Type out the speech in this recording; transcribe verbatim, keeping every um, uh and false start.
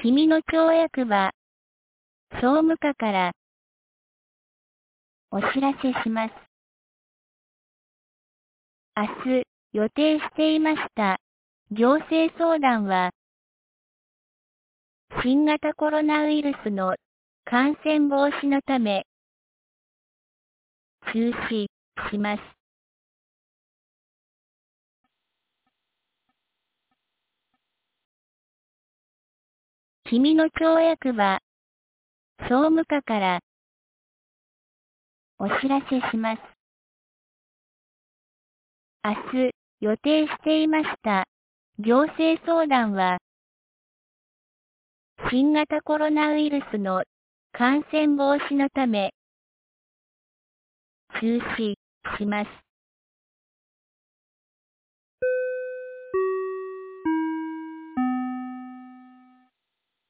君の町役場、総務課からお知らせします。明日予定していました行政相談は、新型コロナウイルスの感染防止のため、中止します。君の町役場、総務課からお知らせします。明日予定していました行政相談は、新型コロナウイルスの感染防止のため、中止します。